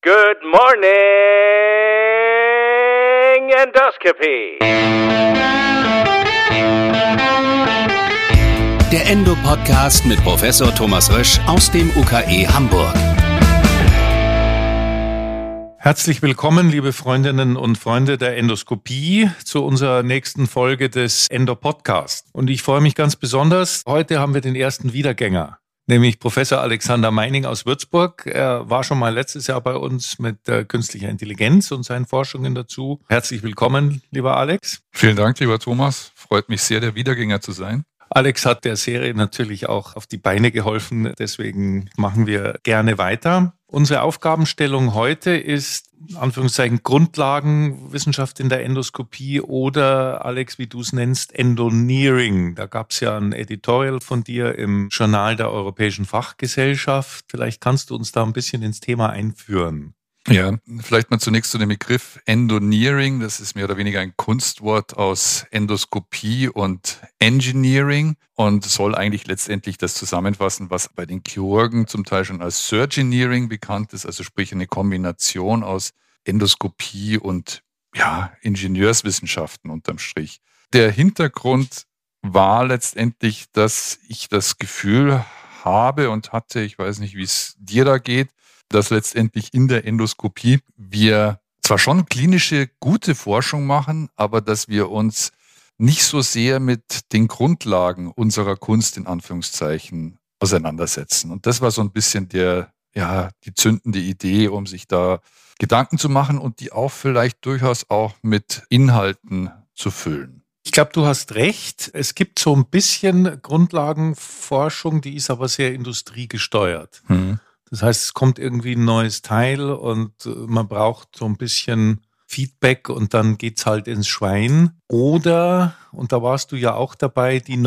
Good morning, Endoscopy. Der Endo-Podcast mit Professor Thomas Rösch aus dem UKE Hamburg. Herzlich willkommen, liebe Freundinnen und Freunde der Endoskopie, zu unserer nächsten Folge des Endo-Podcasts. Und ich freue mich ganz besonders. Heute haben wir den ersten Wiedergänger, nämlich Professor Alexander Meining aus Würzburg. Er war schon mal letztes Jahr bei uns mit künstlicher Intelligenz und seinen Forschungen dazu. Herzlich willkommen, lieber Alex. Vielen Dank, lieber Thomas. Freut mich sehr, der Wiedergänger zu sein. Alex hat der Serie natürlich auch auf die Beine geholfen, deswegen machen wir gerne weiter. Unsere Aufgabenstellung heute ist, Anführungszeichen, Grundlagenwissenschaft in der Endoskopie oder, Alex, wie du es nennst, Endoneering. Da gab es ja ein Editorial von dir im Journal der Europäischen Fachgesellschaft. Vielleicht kannst du uns da ein bisschen ins Thema einführen. Ja, vielleicht mal zunächst zu dem Begriff Endoneering. Das ist mehr oder weniger ein Kunstwort aus Endoskopie und Engineering und soll eigentlich letztendlich das zusammenfassen, was bei den Chirurgen zum Teil schon als Surgineering bekannt ist, also sprich eine Kombination aus Endoskopie und Ingenieurswissenschaften unterm Strich. Der Hintergrund war letztendlich, dass ich das Gefühl habe und hatte, ich weiß nicht, wie es dir da geht, dass letztendlich in der Endoskopie wir zwar schon klinische gute Forschung machen, aber dass wir uns nicht so sehr mit den Grundlagen unserer Kunst in Anführungszeichen auseinandersetzen. Und das war so ein bisschen die zündende Idee, um sich da Gedanken zu machen und die auch vielleicht durchaus auch mit Inhalten zu füllen. Ich glaube, du hast recht. Es gibt so ein bisschen Grundlagenforschung, die ist aber sehr industriegesteuert. Das heißt, es kommt irgendwie ein neues Teil und man braucht so ein bisschen Feedback und dann geht's halt ins Schwein. Oder, und da warst du ja auch dabei, die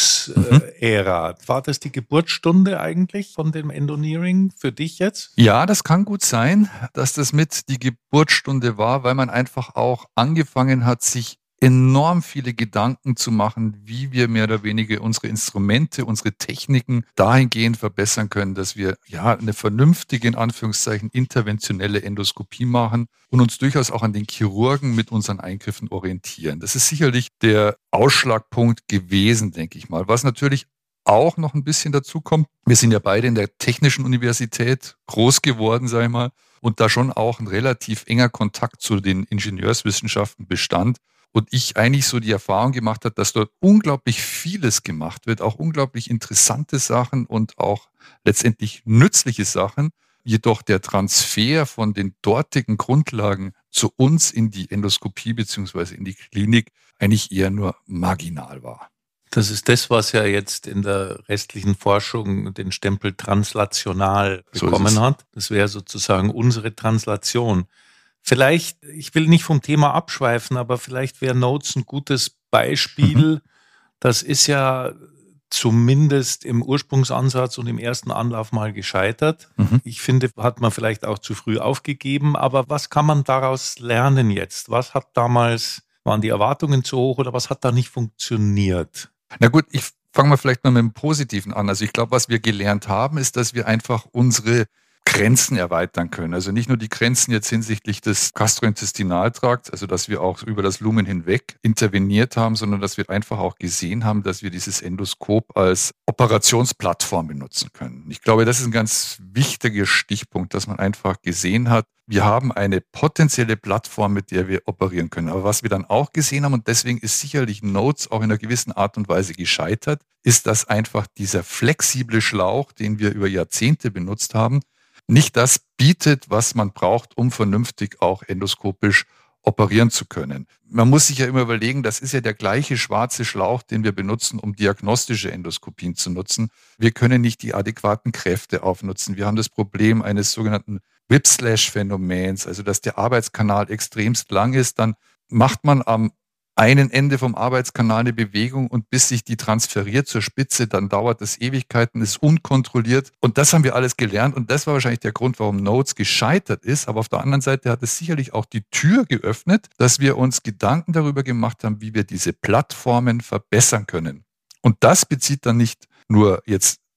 Notes-Ära. War das die Geburtsstunde eigentlich von dem Endoneering für dich jetzt? Ja, das kann gut sein, dass das mit die Geburtsstunde war, weil man einfach auch angefangen hat, sich enorm viele Gedanken zu machen, wie wir mehr oder weniger unsere Instrumente, unsere Techniken dahingehend verbessern können, dass wir eine vernünftige, in Anführungszeichen, interventionelle Endoskopie machen und uns durchaus auch an den Chirurgen mit unseren Eingriffen orientieren. Das ist sicherlich der Ausschlagpunkt gewesen, denke ich mal. Was natürlich auch noch ein bisschen dazu kommt, wir sind ja beide in der Technischen Universität groß geworden, sage ich mal, und da schon auch ein relativ enger Kontakt zu den Ingenieurswissenschaften bestand. Und ich eigentlich so die Erfahrung gemacht habe, dass dort unglaublich vieles gemacht wird, auch unglaublich interessante Sachen und auch letztendlich nützliche Sachen. Jedoch der Transfer von den dortigen Grundlagen zu uns in die Endoskopie beziehungsweise in die Klinik eigentlich eher nur marginal war. Das ist das, was ja jetzt in der restlichen Forschung den Stempel translational bekommen hat. Das wäre sozusagen unsere Translation. Vielleicht, ich will nicht vom Thema abschweifen, aber vielleicht wäre Notes ein gutes Beispiel. Das ist ja zumindest im Ursprungsansatz und im ersten Anlauf mal gescheitert. Ich finde, hat man vielleicht auch zu früh aufgegeben. Aber was kann man daraus lernen jetzt? Was hat damals, waren die Erwartungen zu hoch oder was hat da nicht funktioniert? Na gut, ich fange mal vielleicht mal mit dem Positiven an. Also ich glaube, was wir gelernt haben, ist, dass wir einfach unsere Grenzen erweitern können. Also nicht nur die Grenzen jetzt hinsichtlich des Gastrointestinaltrakts, also dass wir auch über das Lumen hinweg interveniert haben, sondern dass wir einfach auch gesehen haben, dass wir dieses Endoskop als Operationsplattform benutzen können. Ich glaube, das ist ein ganz wichtiger Stichpunkt, dass man einfach gesehen hat, wir haben eine potenzielle Plattform, mit der wir operieren können. Aber was wir dann auch gesehen haben, und deswegen ist sicherlich Notes auch in einer gewissen Art und Weise gescheitert, ist, dass einfach dieser flexible Schlauch, den wir über Jahrzehnte benutzt haben, nicht das bietet, was man braucht, um vernünftig auch endoskopisch operieren zu können. Man muss sich ja immer überlegen, das ist ja der gleiche schwarze Schlauch, den wir benutzen, um diagnostische Endoskopien zu nutzen. Wir können nicht die adäquaten Kräfte aufnutzen. Wir haben das Problem eines sogenannten Whiplash-Phänomens, also dass der Arbeitskanal extremst lang ist. Dann macht man am einen Ende vom Arbeitskanal eine Bewegung und bis sich die transferiert zur Spitze, dann dauert das Ewigkeiten, ist unkontrolliert. Und das haben wir alles gelernt und das war wahrscheinlich der Grund, warum Notes gescheitert ist. Aber auf der anderen Seite hat es sicherlich auch die Tür geöffnet, dass wir uns Gedanken darüber gemacht haben, wie wir diese Plattformen verbessern können. Und das bezieht dann nicht nur jetzt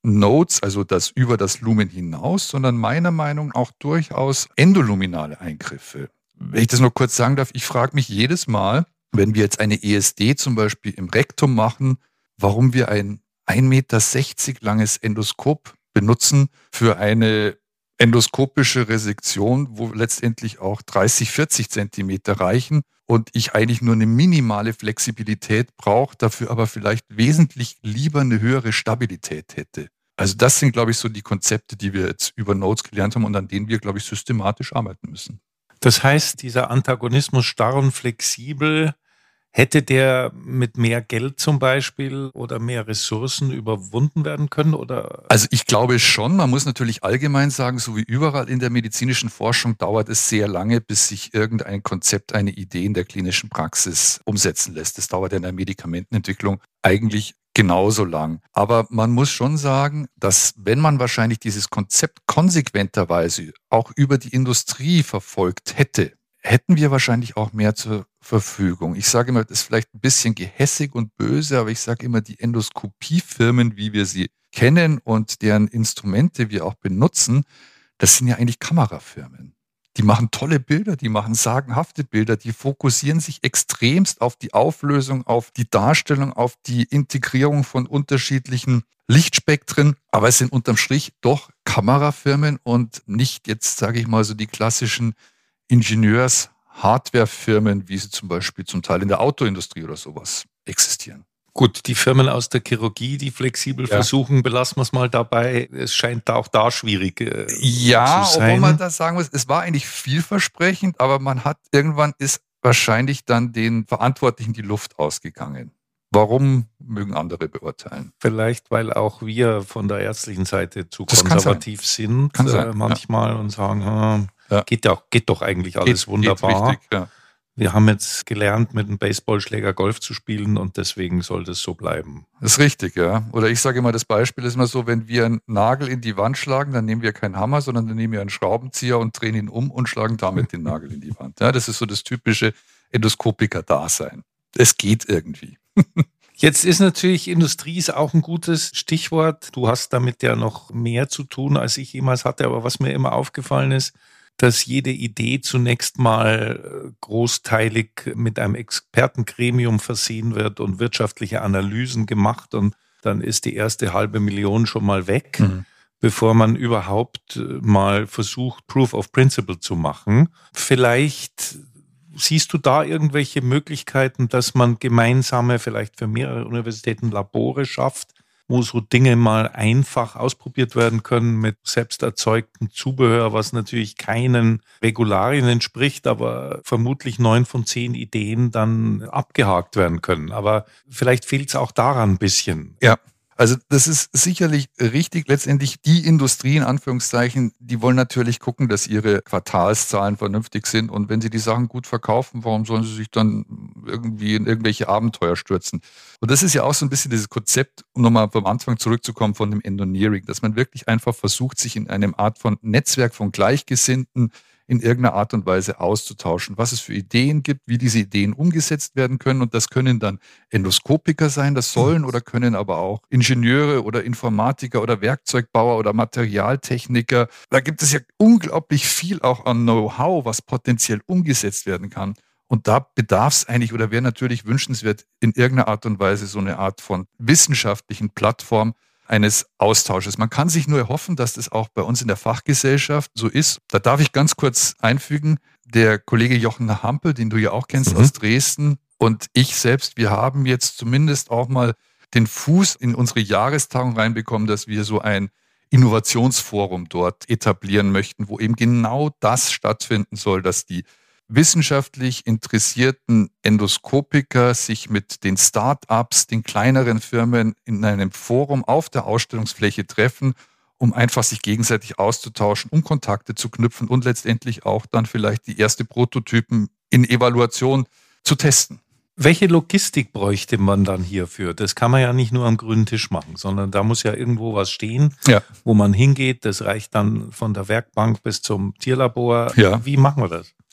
Nodes, also das über das Lumen hinaus, sondern meiner Meinung nach auch durchaus endoluminale Eingriffe. Wenn ich das noch kurz sagen darf, ich frage mich jedes Mal, wenn wir jetzt eine ESD zum Beispiel im Rektum machen, warum wir ein 1,60 Meter langes Endoskop benutzen für eine endoskopische Resektion, wo letztendlich auch 30, 40 Zentimeter reichen und ich eigentlich nur eine minimale Flexibilität brauche, dafür aber vielleicht wesentlich lieber eine höhere Stabilität hätte. Also das sind, glaube ich, so die Konzepte, die wir jetzt über Nodes gelernt haben und an denen wir, glaube ich, systematisch arbeiten müssen. Das heißt, dieser Antagonismus starr und flexibel, hätte der mit mehr Geld zum Beispiel oder mehr Ressourcen überwunden werden können? Oder? Also ich glaube schon, man muss natürlich allgemein sagen, so wie überall in der medizinischen Forschung dauert es sehr lange, bis sich irgendein Konzept, eine Idee in der klinischen Praxis umsetzen lässt. Das dauert ja in der Medikamentenentwicklung eigentlich genauso lang. Aber man muss schon sagen, dass wenn man wahrscheinlich dieses Konzept konsequenterweise auch über die Industrie verfolgt hätte, hätten wir wahrscheinlich auch mehr zur Verfügung. Ich sage immer, das ist vielleicht ein bisschen gehässig und böse, aber ich sage immer, die Endoskopiefirmen, wie wir sie kennen und deren Instrumente wir auch benutzen, das sind ja eigentlich Kamerafirmen. Die machen tolle Bilder, die machen sagenhafte Bilder, die fokussieren sich extremst auf die Auflösung, auf die Darstellung, auf die Integrierung von unterschiedlichen Lichtspektren, aber es sind unterm Strich doch Kamerafirmen und nicht jetzt, sage ich mal, so die klassischen Ingenieurs-Hardware-Firmen, wie sie zum Beispiel zum Teil in der Autoindustrie oder sowas existieren. Gut, die Firmen aus der Chirurgie, die flexibel versuchen, belassen wir es mal dabei. Es scheint da auch da schwierig zu sein. Obwohl man da sagen muss, es war eigentlich vielversprechend, aber irgendwann ist wahrscheinlich dann den Verantwortlichen die Luft ausgegangen. Warum, mögen andere beurteilen. Vielleicht, weil auch wir von der ärztlichen Seite zu konservativ sind manchmal und sagen, geht doch eigentlich alles wunderbar. Geht richtig, ja. Wir haben jetzt gelernt, mit einem Baseballschläger Golf zu spielen und deswegen soll das so bleiben. Das ist richtig, ja. Oder ich sage immer, das Beispiel ist immer so, wenn wir einen Nagel in die Wand schlagen, dann nehmen wir keinen Hammer, sondern dann nehmen wir einen Schraubenzieher und drehen ihn um und schlagen damit den Nagel in die Wand. Ja, das ist so das typische Endoskopiker-Dasein. Es geht irgendwie. Jetzt ist natürlich Industrie ist auch ein gutes Stichwort. Du hast damit ja noch mehr zu tun, als ich jemals hatte. Aber was mir immer aufgefallen ist, dass jede Idee zunächst mal großteilig mit einem Expertengremium versehen wird und wirtschaftliche Analysen gemacht und dann ist die erste $500.000 schon mal weg, bevor man überhaupt mal versucht, Proof of Principle zu machen. Vielleicht siehst du da irgendwelche Möglichkeiten, dass man gemeinsame, vielleicht für mehrere Universitäten Labore schafft, wo so Dinge mal einfach ausprobiert werden können mit selbst erzeugtem Zubehör, was natürlich keinen Regularien entspricht, aber vermutlich 9 von 10 Ideen dann abgehakt werden können. Aber vielleicht fehlt es auch daran ein bisschen. Ja. Also das ist sicherlich richtig. Letztendlich die Industrie, in Anführungszeichen, die wollen natürlich gucken, dass ihre Quartalszahlen vernünftig sind. Und wenn sie die Sachen gut verkaufen, warum sollen sie sich dann irgendwie in irgendwelche Abenteuer stürzen? Und das ist ja auch so ein bisschen dieses Konzept, um nochmal vom Anfang zurückzukommen von dem Endoneering, dass man wirklich einfach versucht, sich in einem Art von Netzwerk von Gleichgesinnten in irgendeiner Art und Weise auszutauschen, was es für Ideen gibt, wie diese Ideen umgesetzt werden können. Und das können dann Endoskopiker sein, das sollen oder können aber auch Ingenieure oder Informatiker oder Werkzeugbauer oder Materialtechniker. Da gibt es ja unglaublich viel auch an Know-how, was potenziell umgesetzt werden kann. Und da bedarf es eigentlich oder wäre natürlich wünschenswert, in irgendeiner Art und Weise so eine Art von wissenschaftlichen Plattform eines Austausches. Man kann sich nur erhoffen, dass das auch bei uns in der Fachgesellschaft so ist. Da darf ich ganz kurz einfügen, der Kollege Jochen Hampel, den du ja auch kennst aus Dresden, und ich selbst, wir haben jetzt zumindest auch mal den Fuß in unsere Jahrestagung reinbekommen, dass wir so ein Innovationsforum dort etablieren möchten, wo eben genau das stattfinden soll, dass die wissenschaftlich interessierten Endoskopiker sich mit den Start-ups, den kleineren Firmen in einem Forum auf der Ausstellungsfläche treffen, um einfach sich gegenseitig auszutauschen, um Kontakte zu knüpfen und letztendlich auch dann vielleicht die erste Prototypen in Evaluation zu testen. Welche Logistik bräuchte man dann hierfür? Das kann man ja nicht nur am grünen Tisch machen, sondern da muss ja irgendwo was stehen, wo man hingeht. Das reicht dann von der Werkbank bis zum Tierlabor. Ja. Wie machen wir das?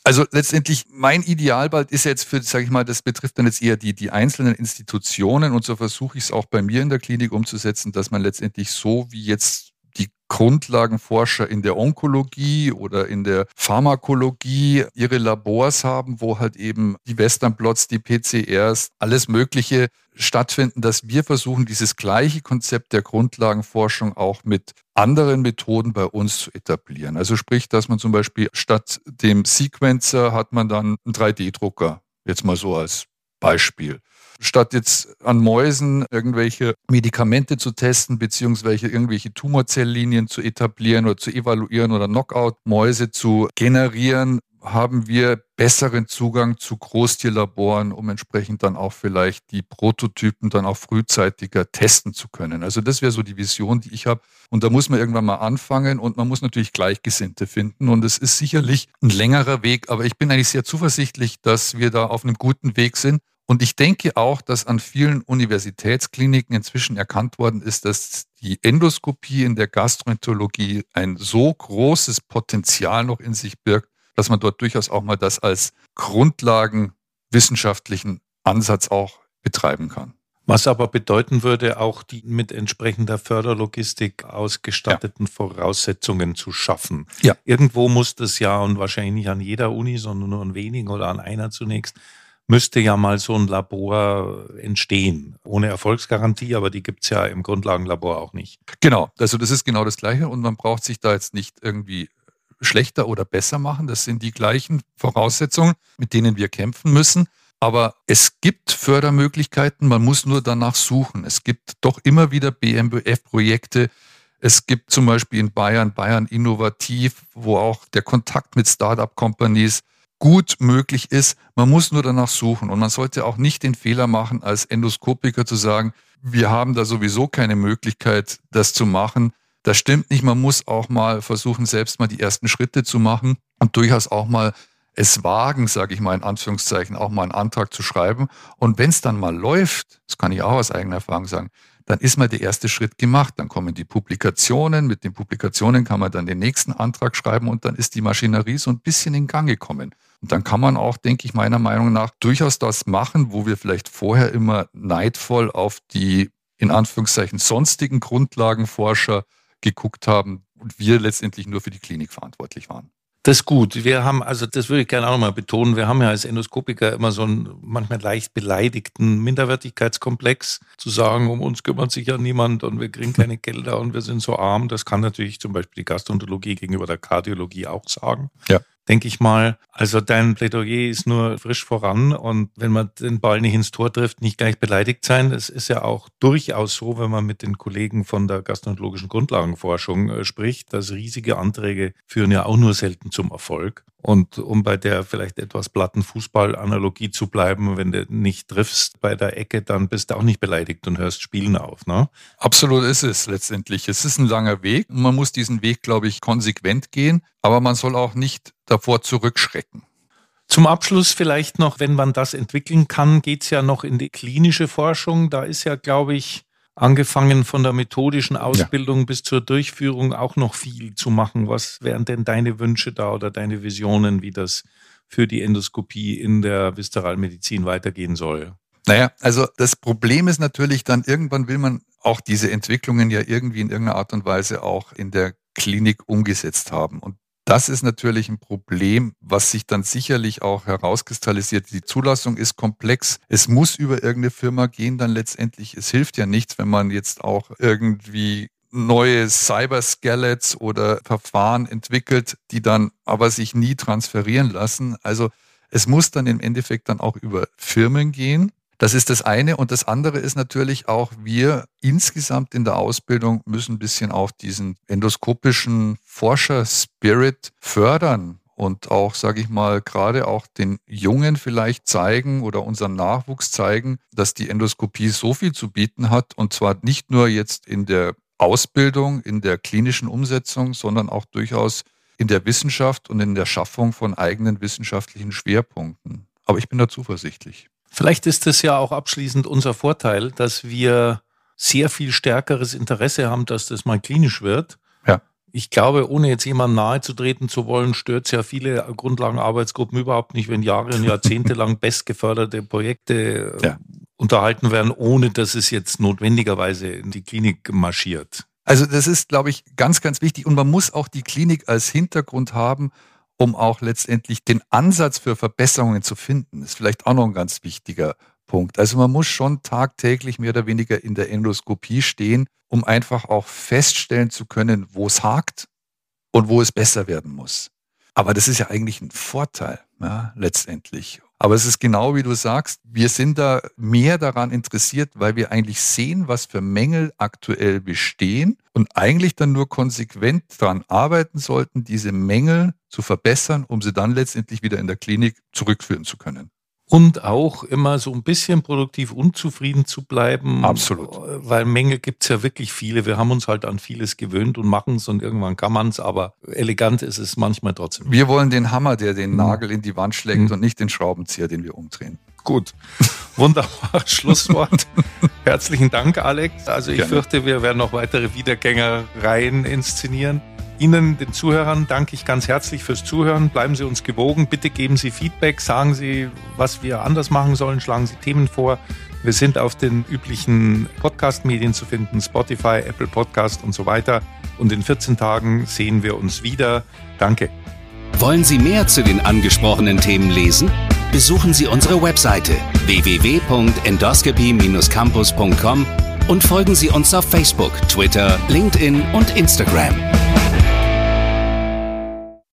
Also letztendlich, mein Idealbild ist jetzt für, sage ich mal, das betrifft dann jetzt eher die einzelnen Institutionen und so versuche ich es auch bei mir in der Klinik umzusetzen, dass man letztendlich so wie jetzt die Grundlagenforscher in der Onkologie oder in der Pharmakologie ihre Labors haben, wo halt eben die Westernblots, die PCRs, alles Mögliche stattfinden, dass wir versuchen, dieses gleiche Konzept der Grundlagenforschung auch mit anderen Methoden bei uns zu etablieren. Also sprich, dass man zum Beispiel statt dem Sequencer hat man dann einen 3D-Drucker, jetzt mal so als Beispiel. Statt jetzt an Mäusen irgendwelche Medikamente zu testen, beziehungsweise irgendwelche Tumorzelllinien zu etablieren oder zu evaluieren oder Knockout-Mäuse zu generieren, haben wir besseren Zugang zu Großtierlaboren, um entsprechend dann auch vielleicht die Prototypen dann auch frühzeitiger testen zu können. Also das wäre so die Vision, die ich habe. Und da muss man irgendwann mal anfangen und man muss natürlich Gleichgesinnte finden. Und es ist sicherlich ein längerer Weg, aber ich bin eigentlich sehr zuversichtlich, dass wir da auf einem guten Weg sind. Und ich denke auch, dass an vielen Universitätskliniken inzwischen erkannt worden ist, dass die Endoskopie in der Gastroenterologie ein so großes Potenzial noch in sich birgt, dass man dort durchaus auch mal das als grundlagenwissenschaftlichen Ansatz auch betreiben kann. Was aber bedeuten würde, auch die mit entsprechender Förderlogistik ausgestatteten Voraussetzungen zu schaffen. Ja. Irgendwo muss das ja, und wahrscheinlich nicht an jeder Uni, sondern nur an wenigen oder an einer zunächst, müsste ja mal so ein Labor entstehen. Ohne Erfolgsgarantie, aber die gibt es ja im Grundlagenlabor auch nicht. Genau, also das ist genau das Gleiche und man braucht sich da jetzt nicht irgendwie schlechter oder besser machen. Das sind die gleichen Voraussetzungen, mit denen wir kämpfen müssen. Aber es gibt Fördermöglichkeiten, man muss nur danach suchen. Es gibt doch immer wieder BMBF-Projekte. Es gibt zum Beispiel in Bayern Innovativ, wo auch der Kontakt mit Start-up-Companies gut möglich ist. Man muss nur danach suchen. Und man sollte auch nicht den Fehler machen, als Endoskopiker zu sagen, wir haben da sowieso keine Möglichkeit, das zu machen. Das stimmt nicht. Man muss auch mal versuchen, selbst mal die ersten Schritte zu machen und durchaus auch mal es wagen, sage ich mal in Anführungszeichen, auch mal einen Antrag zu schreiben. Und wenn es dann mal läuft, das kann ich auch aus eigener Erfahrung sagen, dann ist mal der erste Schritt gemacht. Dann kommen die Publikationen. Mit den Publikationen kann man dann den nächsten Antrag schreiben und dann ist die Maschinerie so ein bisschen in Gang gekommen. Und dann kann man auch, denke ich, meiner Meinung nach durchaus das machen, wo wir vielleicht vorher immer neidvoll auf die, in Anführungszeichen, sonstigen Grundlagenforscher geguckt haben und wir letztendlich nur für die Klinik verantwortlich waren. Das ist gut. Wir haben, also das würde ich gerne auch nochmal betonen, wir haben ja als Endoskopiker immer so einen manchmal leicht beleidigten Minderwertigkeitskomplex, zu sagen, um uns kümmert sich ja niemand und wir kriegen keine Gelder und wir sind so arm. Das kann natürlich zum Beispiel die Gastroenterologie gegenüber der Kardiologie auch sagen. Ja. Denke ich mal. Also dein Plädoyer ist nur frisch voran und wenn man den Ball nicht ins Tor trifft, nicht gleich beleidigt sein. Es ist ja auch durchaus so, wenn man mit den Kollegen von der gastroenterologischen Grundlagenforschung spricht, dass riesige Anträge führen ja auch nur selten zum Erfolg. Und um bei der vielleicht etwas platten Fußballanalogie zu bleiben, wenn du nicht triffst bei der Ecke, dann bist du auch nicht beleidigt und hörst Spielen auf, ne? Absolut ist es letztendlich. Es ist ein langer Weg und man muss diesen Weg, glaube ich, konsequent gehen, aber man soll auch nicht davor zurückschrecken. Zum Abschluss vielleicht noch, wenn man das entwickeln kann, geht es ja noch in die klinische Forschung. Da ist ja, glaube ich, angefangen von der methodischen Ausbildung bis zur Durchführung auch noch viel zu machen. Was wären denn deine Wünsche da oder deine Visionen, wie das für die Endoskopie in der Viszeralmedizin weitergehen soll? Naja, also das Problem ist natürlich dann, irgendwann will man auch diese Entwicklungen ja irgendwie in irgendeiner Art und Weise auch in der Klinik umgesetzt haben. Und das ist natürlich ein Problem, was sich dann sicherlich auch herauskristallisiert. Die Zulassung ist komplex. Es muss über irgendeine Firma gehen dann letztendlich. Es hilft ja nichts, wenn man jetzt auch irgendwie neue Cyberskelets oder Verfahren entwickelt, die dann aber sich nie transferieren lassen. Also es muss dann im Endeffekt dann auch über Firmen gehen. Das ist das eine. Und das andere ist natürlich auch, wir insgesamt in der Ausbildung müssen ein bisschen auch diesen endoskopischen Forscher-Spirit fördern und auch, sage ich mal, gerade auch den Jungen vielleicht zeigen oder unseren Nachwuchs zeigen, dass die Endoskopie so viel zu bieten hat und zwar nicht nur jetzt in der Ausbildung, in der klinischen Umsetzung, sondern auch durchaus in der Wissenschaft und in der Schaffung von eigenen wissenschaftlichen Schwerpunkten. Aber ich bin da zuversichtlich. Vielleicht ist es ja auch abschließend unser Vorteil, dass wir sehr viel stärkeres Interesse haben, dass das mal klinisch wird. Ja. Ich glaube, ohne jetzt jemandem nahe zu treten zu wollen, stört es ja viele Grundlagenarbeitsgruppen überhaupt nicht, wenn Jahre und Jahrzehnte lang bestgeförderte Projekte unterhalten werden, ohne dass es jetzt notwendigerweise in die Klinik marschiert. Also das ist, glaube ich, ganz, ganz wichtig. Und man muss auch die Klinik als Hintergrund haben, um auch letztendlich den Ansatz für Verbesserungen zu finden. Das ist vielleicht auch noch ein ganz wichtiger Punkt. Also man muss schon tagtäglich mehr oder weniger in der Endoskopie stehen, um einfach auch feststellen zu können, wo es hakt und wo es besser werden muss. Aber das ist ja eigentlich ein Vorteil, ja, letztendlich. Aber es ist genau wie du sagst, wir sind da mehr daran interessiert, weil wir eigentlich sehen, was für Mängel aktuell bestehen und eigentlich dann nur konsequent daran arbeiten sollten, diese Mängel zu verbessern, um sie dann letztendlich wieder in der Klinik zurückführen zu können. Und auch immer so ein bisschen produktiv unzufrieden zu bleiben. Absolut. Weil Mängel gibt es ja wirklich viele. Wir haben uns halt an vieles gewöhnt und machen es und irgendwann kann man es, aber elegant ist es manchmal trotzdem. Wir wollen den Hammer, der den Nagel in die Wand schlägt und nicht den Schraubenzieher, den wir umdrehen. Gut, wunderbar, Schlusswort. Herzlichen Dank, Alex. Also ich fürchte, wir werden noch weitere Wiedergängereien inszenieren. Ihnen, den Zuhörern, danke ich ganz herzlich fürs Zuhören. Bleiben Sie uns gewogen. Bitte geben Sie Feedback. Sagen Sie, was wir anders machen sollen. Schlagen Sie Themen vor. Wir sind auf den üblichen Podcast-Medien zu finden. Spotify, Apple Podcast und so weiter. Und in 14 Tagen sehen wir uns wieder. Danke. Wollen Sie mehr zu den angesprochenen Themen lesen? Besuchen Sie unsere Webseite www.endoscopy-campus.com und folgen Sie uns auf Facebook, Twitter, LinkedIn und Instagram.